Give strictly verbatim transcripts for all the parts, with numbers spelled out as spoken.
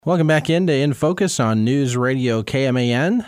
Welcome back into In Focus on News Radio K M A N.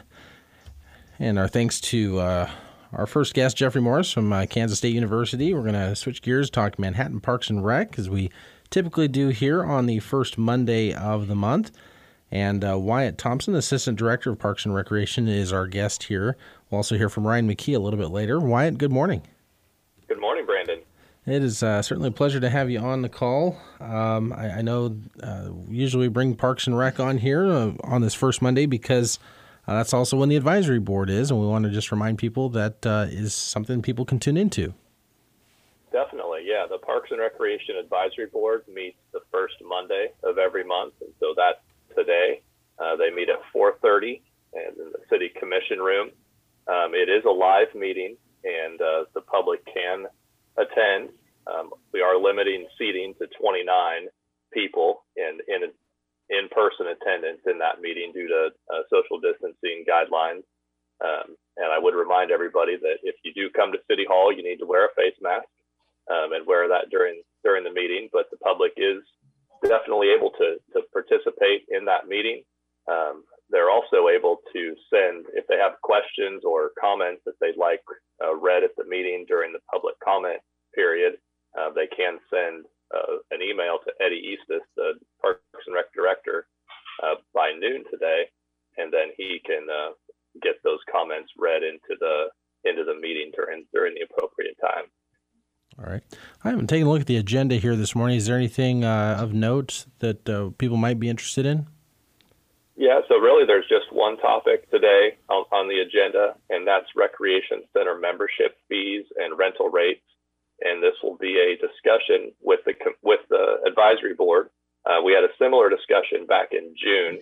And our thanks to uh, our first guest, Jeffrey Morris from uh, Kansas State University. We're going to switch gears, talk Manhattan Parks and Rec, as we typically do here on the first Monday of the month. And uh, Wyatt Thompson, Assistant Director of Parks and Recreation, is our guest here. We'll also hear from Ryan McKee a little bit later. Wyatt, good morning. Good morning, Brandon. It is uh, certainly a pleasure to have you on the call. Um, I, I know uh, usually we bring Parks and Rec on here uh, on this first Monday because uh, that's also when the advisory board is, and we want to just remind people that uh, is something people can tune into. Definitely, yeah. The Parks and Recreation Advisory Board meets the first Monday of every month, and so that's today. Uh, they meet at four thirty and in the City Commission room. Um, it is a live meeting, and uh, the public can attend. Um, we are limiting seating to twenty-nine people in in in-person attendance in that meeting due to uh, social distancing guidelines. Um, and I would remind everybody that if you do come to City Hall, you need to wear a face mask um, and wear that during during the meeting. But the public is definitely able to to participate in that meeting. Um, they're also able to send, if they have questions or comments that they'd like uh, read at the meeting during the public comment period, uh, they can send uh, an email to Eddie Eastis, the Parks and Rec Director, uh, by noon today, and then he can uh, get those comments read into the into the meeting during during the appropriate time. All right. I haven't taken a look at the agenda here this morning. Is there anything uh, of note that uh, people might be interested in? Yeah, so really there's just one topic today on, on the agenda, and that's recreation center membership fees and rental rates. And this will be a discussion with the with the advisory board. Uh, we had a similar discussion back in June,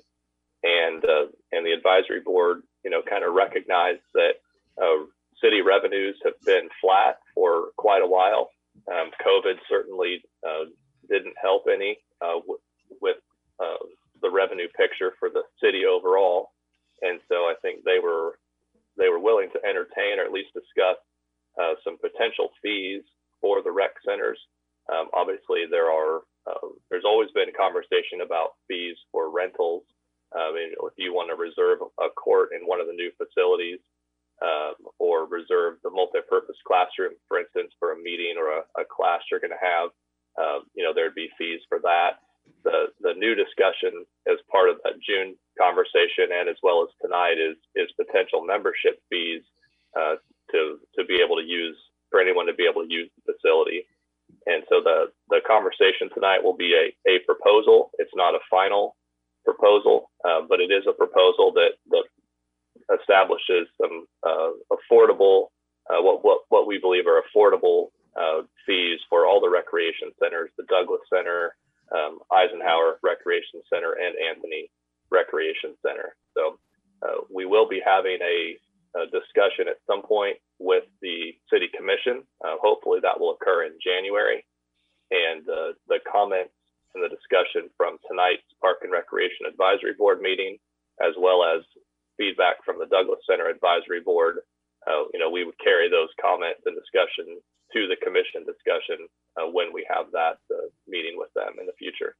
and uh, and the advisory board, you know, kind of recognized that uh, city revenues have been flat for quite a while. Um, COVID certainly uh, didn't help any uh, w- with uh, the revenue picture for the city overall, and so I think they were they were willing to entertain or at least discuss uh, some potential fees for the rec centers. Um, obviously, there are uh, there's always been conversation about fees for rentals. I mean, if you want to reserve a court in one of the new facilities, um, or reserve the multi-purpose classroom, for instance, for a meeting or a, a class you're going to have, uh, you know, there'd be fees for that. The the new discussion as part of that June conversation and as well as tonight is is potential membership fees uh, to to be able to use for anyone to be able to use the facility. And so the the conversation tonight will be a, a proposal. It's not a final proposal, uh, but it is a proposal that that establishes some uh, affordable uh, what what what we believe are affordable uh, fees for all the recreation centers, the Douglas Center, Um, Eisenhower Recreation Center, and Anthony Recreation Center. So uh, we will be having a, a discussion at some point with the City Commission. Uh, hopefully that will occur in January. And uh, the comments and the discussion from tonight's Park and Recreation Advisory Board meeting, as well as feedback from the Douglas Center Advisory Board, uh, you know, we would carry those comments and discussion to the commission discussion uh, when we have that uh, meeting with them in the future.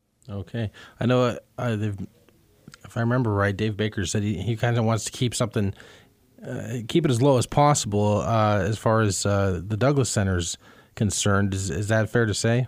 Okay. I know, uh, uh, if I remember right, Dave Baker said he, he kind of wants to keep something, uh, keep it as low as possible uh, as far as uh, the Douglas Center's concerned. Is, is that fair to say?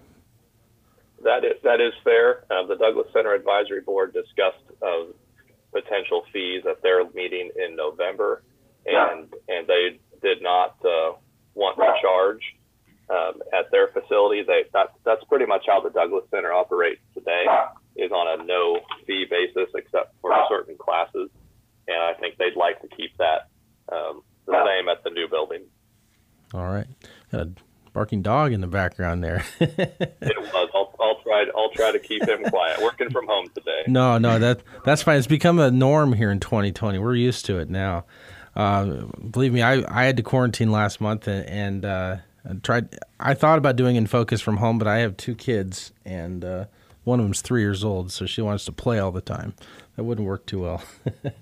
That is, that is fair. Uh, the Douglas Center Advisory Board discussed uh, potential fees at their meeting in November, and and they did not uh, want to charge um, at their facility. They that that's pretty much how the Douglas Center operates today, is on a no fee basis except for certain classes, and I think they'd like to keep that um, the same at the new building. All right, got a barking dog in the background there. It was. I'll, I'll try. I'll try to keep him quiet. Working from home today. No, no, that that's fine. It's become a norm here in twenty twenty. We're used to it now. Uh, believe me, I, I had to quarantine last month and, and uh, I tried. I thought about doing In Focus from home, but I have two kids, and uh, one of them's three years old, so she wants to play all the time. That wouldn't work too well.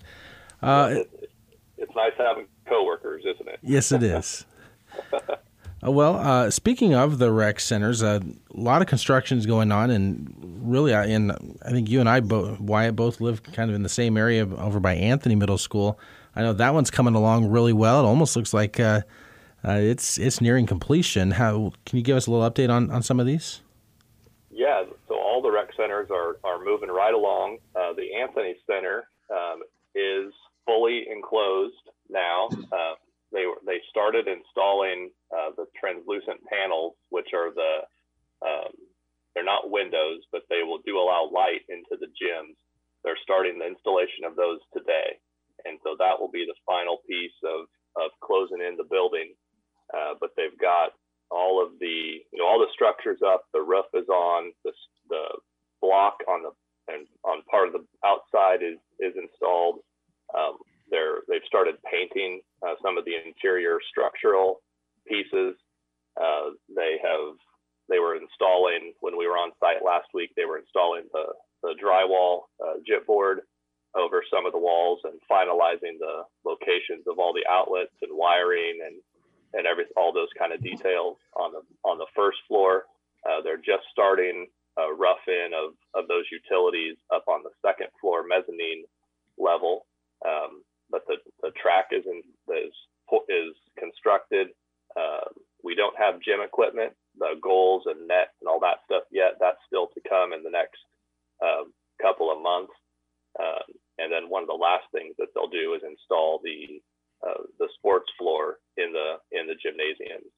uh, it, it's nice having coworkers, isn't it? Yes, it is. Uh, well, uh, speaking of the rec centers, uh, a lot of construction is going on, and really, I, and I think you and I, both, Wyatt, both live kind of in the same area over by Anthony Middle School. I know that one's coming along really well. It almost looks like uh, uh, it's it's nearing completion. How can you give us a little update on, on some of these? Yeah, so all the rec centers are, are moving right along. Uh, the Anthony Center um, is fully enclosed now. Uh, they were they started installing uh, the translucent panels, which are the um, they're not windows, but they will do allow light into the gyms. They're starting the installation of those today, and so that will be the final piece of of closing in the building. Uh, but they've got all of the you know all the structures up. The roof is on. The the block on the and on part of the outside is is installed. Um, they're they've started painting uh, some of the interior structural pieces. Uh, they have they were installing when we were on site last week. They were installing the the drywall uh, gypboard over some of the walls and finalizing the locations of all the outlets and wiring and and every all those kind of details on the on the first floor. Uh, they're just starting a rough in of of those utilities up on the second floor mezzanine level. Um, but the, the track is in, is is constructed. Uh, we don't have gym equipment, the goals and net and all that stuff yet. That's still to come in the next uh, couple of months. Um, and then one of the last things that they'll do is install the uh, the sports floor in the in the gymnasiums.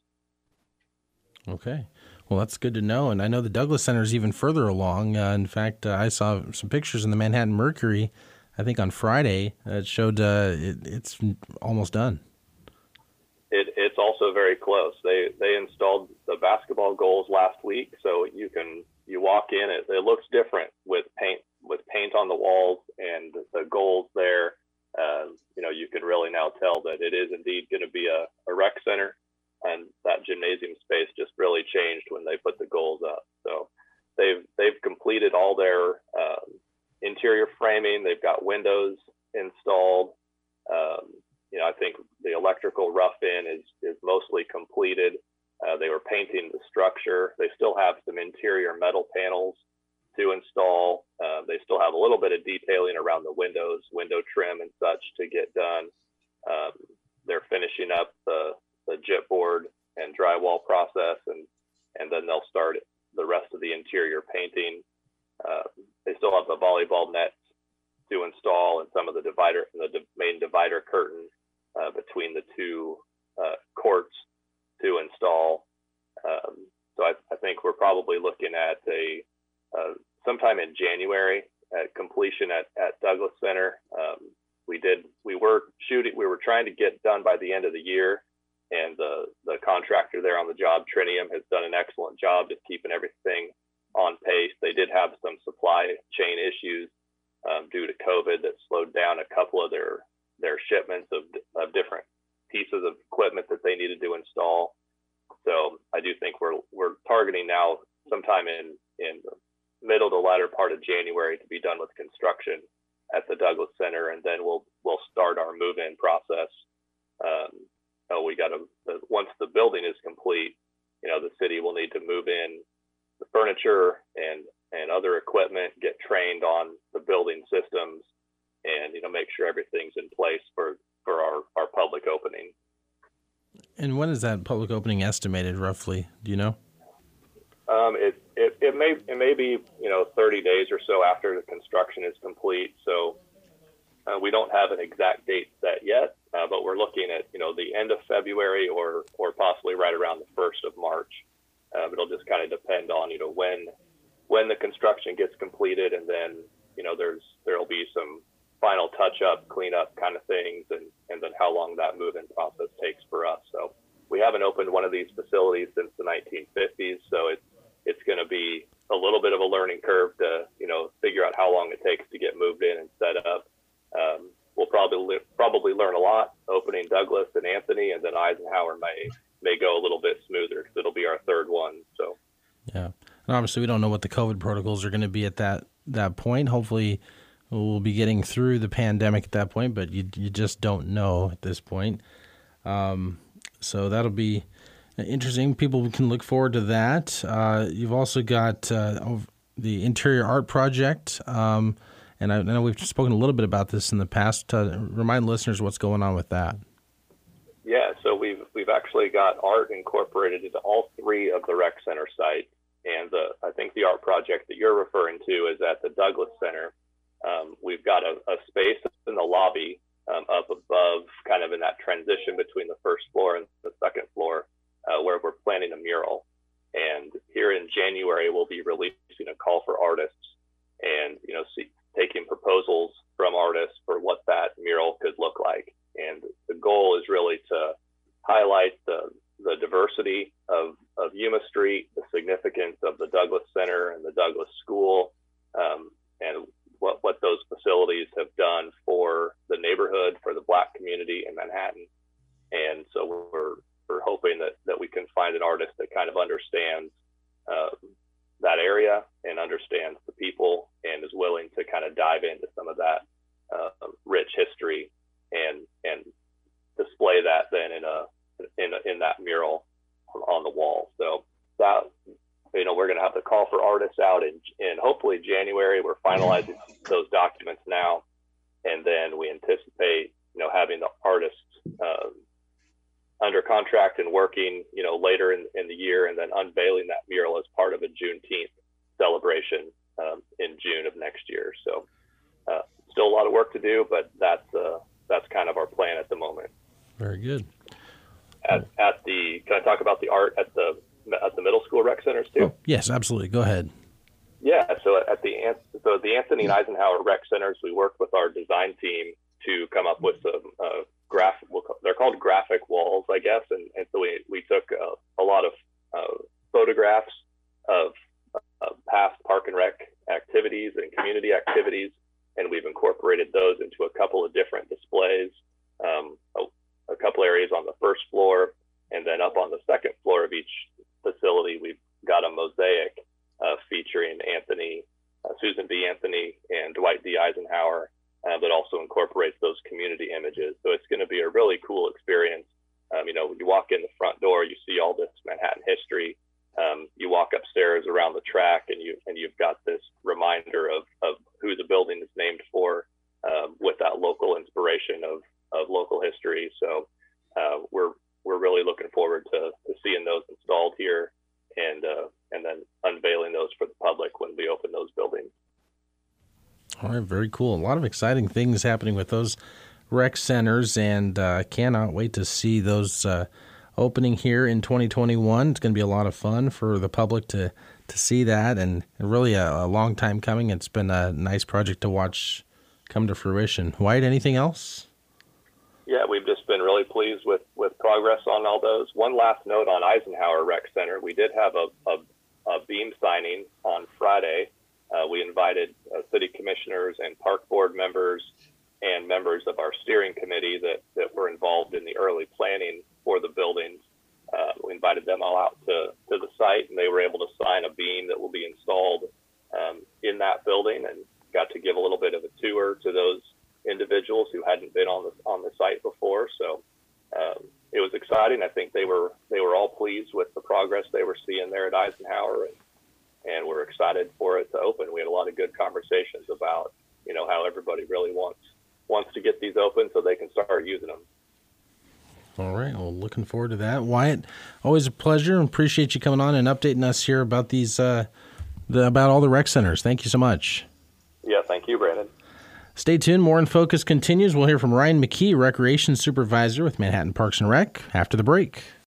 Okay. Well, that's good to know. And I know the Douglas Center is even further along. Uh, in fact, uh, I saw some pictures in the Manhattan Mercury, I think on Friday. Uh, it showed uh, it, it's almost done. It, it's also very close. They they installed the basketball goals last week, so you can you walk in. It, it looks different with paint with paint on the walls and the goals there. Uh, you know, you can really now tell that it is indeed going to be a, a rec center, and that gymnasium space just really changed when they put the goals up. So they've they've completed all their um, interior framing. They've got windows installed. Um, you know, I think the electrical rough-in is is mostly completed. Uh, they were painting the structure. They still have some interior metal panels to install. Uh, they still have a little bit of detailing around the windows, window trim and such to get done. Um, they're finishing up the, the gypboard and drywall process, and, and then they'll start the rest of the interior painting. Uh, they still have the volleyball nets to install and some of the divider, the di- main divider curtain uh, between the two uh, courts to install. Um, so I, I think we're probably looking at a Uh, sometime in January at completion at, at Douglas Center. Um, we did, we were shooting, we were trying to get done by the end of the year, and the, the contractor there on the job, Trinium, has done an excellent job just keeping everything on pace. They did have some supply chain issues um, due to COVID that slowed down a couple of their, their shipments of, of different pieces of equipment that they needed to install. So I do think we're, we're targeting now sometime in, in the middle to latter part of January to be done with construction at the Douglas Center, and then we'll we'll start our move-in process. Um, oh, we got to once the building is complete, you know, the city will need to move in the furniture and and other equipment, get trained on the building systems, and you know, make sure everything's in place for for our our public opening. And when is that public opening estimated, roughly? Do you know? Um, it, it, it may it may be, you know, thirty days or so after the construction is complete. So uh, we don't have an exact date set yet, uh, but we're looking at, you know, the end of February or or possibly right around the first of March. Uh, it'll just kind of depend on, you know, when when the construction gets completed, and then, you know, there's there'll be some final touch up, clean up kind of things, and and then how long that move-in process takes for us. So we haven't opened one of these facilities since the nineteen fifties, so it's it's going to be a little bit of a learning curve to, you know, figure out how long it takes to get moved in and set up. Um, we'll probably probably learn a lot opening Douglas and Anthony, and then Eisenhower may may go a little bit smoother because it'll be our third one. So, yeah, and obviously we don't know what the COVID protocols are going to be at that that point. Hopefully, we'll be getting through the pandemic at that point, but you you just don't know at this point. Um, so that'll be Interesting. People can look forward to that. Uh, you've also got uh, the interior art project, um, and I, I know we've spoken a little bit about this in the past. Uh, remind listeners what's going on with that. Yeah, so we've we've actually got art incorporated into all three of the rec center sites, and the I think the art project that you're referring to is at the Douglas Center. Um, we've got a, a space in the lobby um, up above, kind of in that transition between the first floor and the second floor, uh, where we're planning a mural. And here in January, we'll be releasing a call for artists, and you know, see, taking proposals from artists for what that mural could look like. And the goal is really to highlight the the diversity of, of Yuma Street, the significance of the Douglas Center and the Douglas School, um, and what, what those facilities have done for the neighborhood, for the Black community in Manhattan. And so we're, we're hoping that, that we can find an artist that kind of understands uh, that area and understands the people and is willing to kind of dive into some of that uh, rich history and and display that then in a in a, in that mural on the wall. So that, you know, we're going to have the call for artists out in in hopefully January. We're finalizing those documents now, and then we anticipate, you know, having the artists uh, under contract and working, you know, later in, in the year, and then unveiling that mural as part of a Juneteenth celebration um, in June of next year. So uh, still a lot of work to do, but that's uh, that's kind of our plan at the moment. Very good. At, at the, can I talk about the art at the at the middle school rec centers too? Oh, yes, absolutely. Go ahead. Yeah. So at the so the Anthony and Eisenhower rec centers, we worked with our design team to come up with some uh, graphic. They're called graphic walls, I guess. And, and so we we took uh, a lot of uh, photographs of uh, past park and rec activities and community activities, and we've incorporated those into a couple of different displays. Um, a, a couple areas on the first floor, and then up on the second floor of each facility, we've got a mosaic uh, featuring Anthony, uh, Susan B. Anthony, and Dwight D. Eisenhower, uh, that also incorporates those community images. So it's going to be a really cool experience. Um, you know, when you walk in the front door, you see all this Manhattan history. Um, you walk upstairs around the track, and you and you've got this reminder of of who the building is named for, um, with that local inspiration of of local history. So uh, we're we're really looking forward to, to seeing those installed here, and uh, and then unveiling those for the public when we open those buildings. All right, very cool. A lot of exciting things happening with those rec centers, and I uh, cannot wait to see those uh, opening here in twenty twenty-one. It's going to be a lot of fun for the public to, to see that, and really a, a long time coming. It's been a nice project to watch come to fruition. Wyatt, anything else? Yeah, we've just been really pleased with, with progress on all those. One last note on Eisenhower Rec Center. We did have a, a, a beam signing on Friday. Uh, we invited uh, city commissioners and park board members and members of our steering committee that, that were involved in the early planning for the buildings. Uh, we invited them all out to, to the site, and they were able to sign a beam that will be installed um, in that building, and got to give a little bit of a tour to those individuals who hadn't been on the on the site before. So um, it was exciting. I think they were they were all pleased with the progress they were seeing there at Eisenhower, and and we're excited for it to open. We had a lot of good conversations about, you know, how everybody really wants wants to get these open so they can start using them. All right. Well, looking forward to that. Wyatt, always a pleasure, and appreciate you coming on and updating us here about these uh, the, about all the rec centers. Thank you so much. Yeah, thank you, Brandon. Stay tuned. More in Focus continues. We'll hear from Ryan McKee, Recreation Supervisor with Manhattan Parks and Rec, after the break.